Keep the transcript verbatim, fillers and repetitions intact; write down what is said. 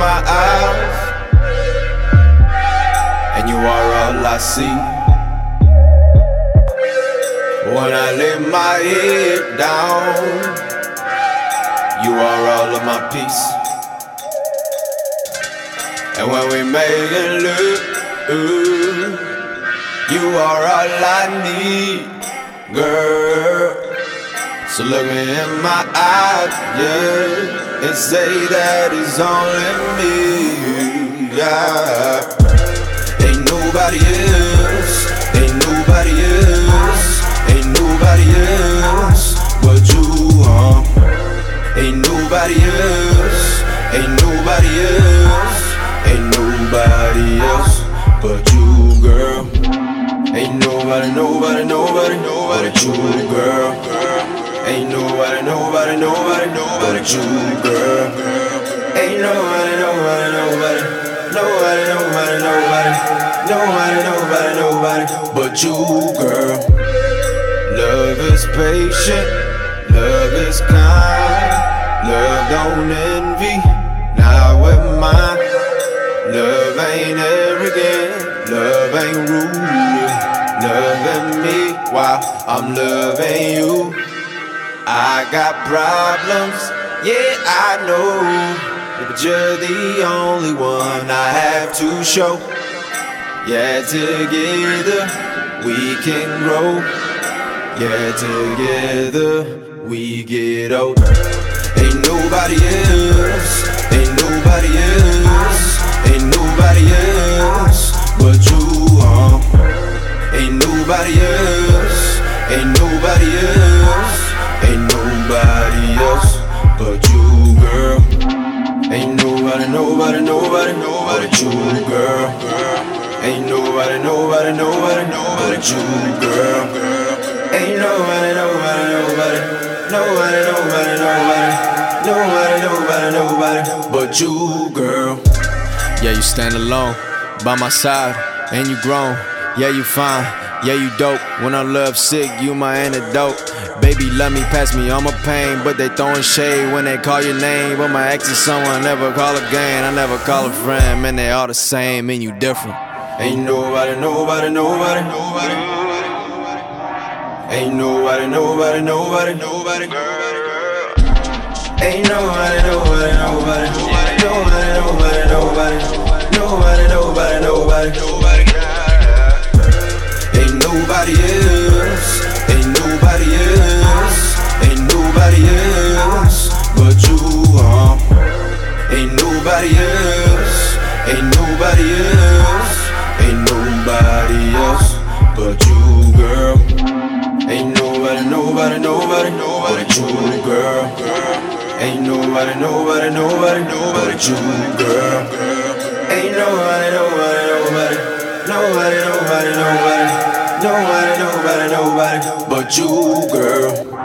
my eyes, and you are all I see. When I lay my head down, you are all of my peace. And when we make it look, ooh, you are all I need, girl. So look me in my eyes, yeah, and say that it's only me, yeah. Ain't nobody else, ain't nobody else, ain't nobody else but you, huh? Ain't nobody else, ain't nobody else, ain't nobody else but you, girl. Ain't nobody, nobody, nobody, nobody but you, girl. Ain't nobody, nobody, nobody, nobody but you, girl. Ain't nobody, nobody, nobody, nobody, nobody, nobody, nobody, nobody, nobody but you, girl. Love is patient, love is kind, love don't envy, not with mine. Love ain't arrogant, love ain't rude, loving me while I'm loving you. I got problems, yeah I know, but you're the only one I have to show. Yeah, together we can grow. Yeah, together we get old. Ain't nobody else, ain't nobody else, ain't nobody else but you, huh? Ain't nobody else, ain't nobody else, ain't nobody else but you, girl. Ain't nobody, nobody, nobody, nobody but you, girl. Ain't nobody, nobody, nobody, nobody but you, girl. Ain't nobody, nobody, nobody, nobody, nobody, nobody, nobody, nobody, nobody but you, girl. Yeah, you stand alone by my side, and you grown. Yeah, you fine. Yeah, you dope. When I'm love sick, you my antidote. Baby, love me, pass me all my pain, but they throwing shade when they call your name. But my ex is someone I never call again. I never call a friend, man, they all the same, and you different. Ain't nobody, nobody, nobody, nobody. Ain't nobody, nobody, nobody, nobody, girl. Ain't nobody, nobody, nobody, nobody, nobody, nobody, nobody, nobody, nobody, nobody, nobody, girl. Ain't nobody else, ain't nobody else, ain't nobody else but you, huh? Ain't nobody else, ain't nobody else, ain't nobody else but you, girl. Ain't nobody, nobody, nobody, nobody but you, girl. Ain't nobody, nobody, nobody, nobody but you, girl. Ain't nobody, nobody, nobody, nobody, nobody, nobody, nobody, nobody, nobody but you, girl.